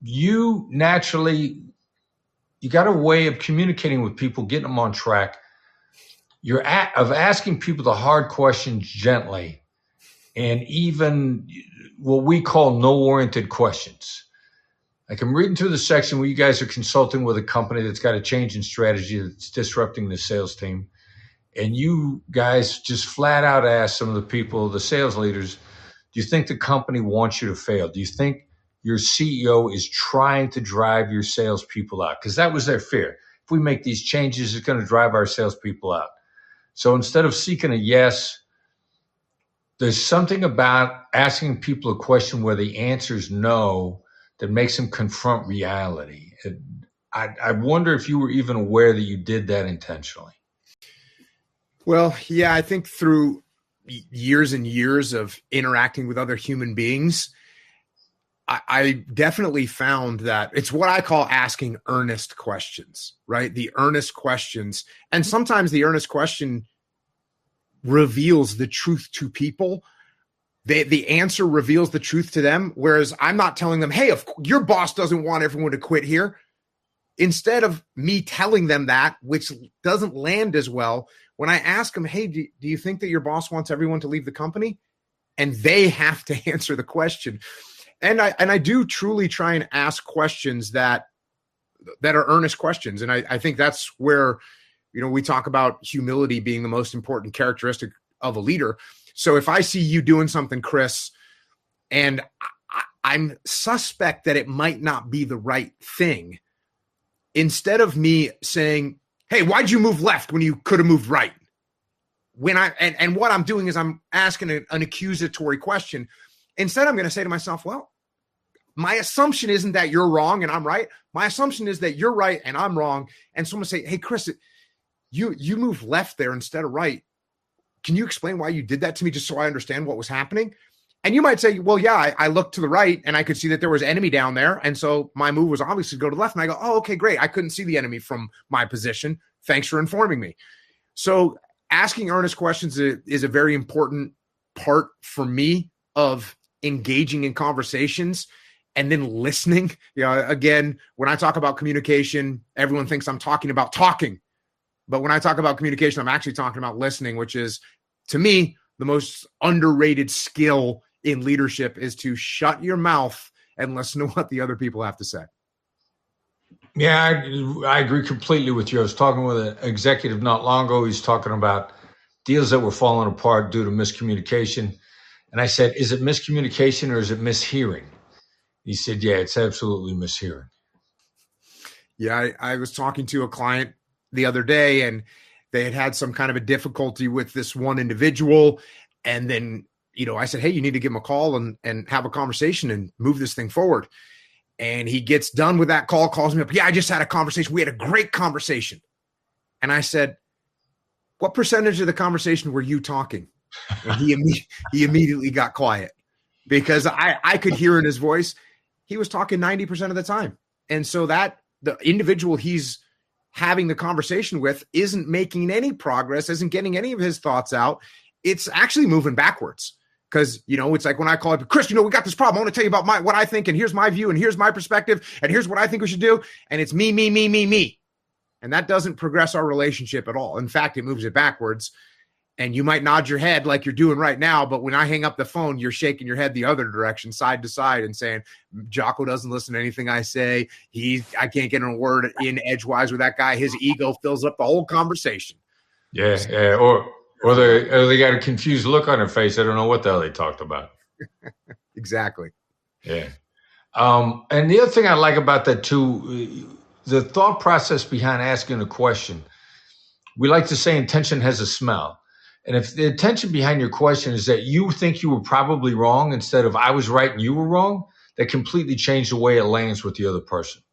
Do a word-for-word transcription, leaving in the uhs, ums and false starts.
you naturally, you got a way of communicating with people, getting them on track. You're at, of asking people the hard questions gently, and even what we call no-oriented questions. Like I'm reading through the section where you guys are consulting with a company that's got a change in strategy that's disrupting the sales team. And you guys just flat out ask some of the people, the sales leaders, do you think the company wants you to fail? Do you think your C E O is trying to drive your salespeople out? Because that was their fear. If we make these changes, it's going to drive our salespeople out. So instead of seeking a yes, there's something about asking people a question where the answer is no that makes them confront reality. I, I wonder if you were even aware that you did that intentionally. Well, yeah, I think through years and years of interacting with other human beings, I, I definitely found that it's what I call asking earnest questions, right? The earnest questions. And sometimes the earnest question reveals the truth to people. They, the answer reveals the truth to them, whereas I'm not telling them, hey, if your boss doesn't want everyone to quit here. Instead of me telling them that, which doesn't land as well, when I ask them, hey, do, do you think that your boss wants everyone to leave the company? And they have to answer the question. And I and I do truly try and ask questions that that are earnest questions. And I, I think that's where, you know, we talk about humility being the most important characteristic of a leader. So if I see you doing something, Chris, and I, I'm suspect that it might not be the right thing, instead of me saying, hey, why'd you move left when you could have moved right? When I and, and what I'm doing is I'm asking a, an accusatory question. Instead, I'm going to say to myself, well, my assumption isn't that you're wrong and I'm right. My assumption is that you're right and I'm wrong. And someone say, hey, Chris, you you moved left there instead of right. Can you explain why you did that to me just so I understand what was happening? And you might say, well, yeah, I, I looked to the right and I could see that there was enemy down there. And so my move was obviously to go to the left. And I go, oh, okay, great. I couldn't see the enemy from my position. Thanks for informing me. So asking earnest questions is, is a very important part for me of engaging in conversations and then listening. You know, again, when I talk about communication, everyone thinks I'm talking about talking. But when I talk about communication, I'm actually talking about listening, which is, to me, the most underrated skill in leadership is to shut your mouth and listen to what the other people have to say. Yeah, I, I agree completely with you. I was talking with an executive not long ago. He's talking about deals that were falling apart due to miscommunication. And I said, is it miscommunication or is it mishearing? He said, yeah, it's absolutely mishearing. Yeah, I, I was talking to a client the other day, and they had had some kind of a difficulty with this one individual. And then, you know, I said, hey, you need to give him a call and, and have a conversation and move this thing forward. And he gets done with that call, calls me up. Yeah, I just had a conversation. We had a great conversation. And I said, what percentage of the conversation were you talking? And he, imme- he immediately got quiet because I, I could hear in his voice, he was talking ninety percent of the time. And so that the individual he's having the conversation with isn't making any progress, isn't getting any of his thoughts out. It's actually moving backwards. Because, you know, it's like when I call up, Chris, you know, we got this problem. I want to tell you about my what I think, and here's my view, and here's my perspective, and here's what I think we should do. And it's me, me, me, me, me. And that doesn't progress our relationship at all. In fact, it moves it backwards. And you might nod your head like you're doing right now, but when I hang up the phone, you're shaking your head the other direction, side to side, and saying, Jocko doesn't listen to anything I say. He, I can't get a word in edgewise with that guy. His ego fills up the whole conversation. Yeah, yeah. Or or they, or they got a confused look on their face. I don't know what the hell they talked about. Exactly. Yeah. Um, and the other thing I like about that too, the thought process behind asking a question, we like to say intention has a smell. And if the intention behind your question is that you think you were probably wrong instead of I was right and you were wrong, that completely changed the way it lands with the other person.